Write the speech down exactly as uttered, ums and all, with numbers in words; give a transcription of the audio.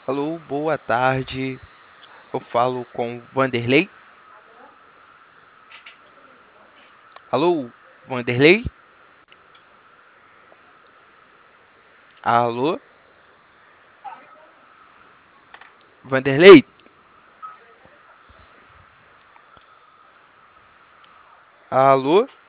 Alô, boa tarde. Eu falo com Vanderlei. Alô, Vanderlei? Alô, Vanderlei? Alô?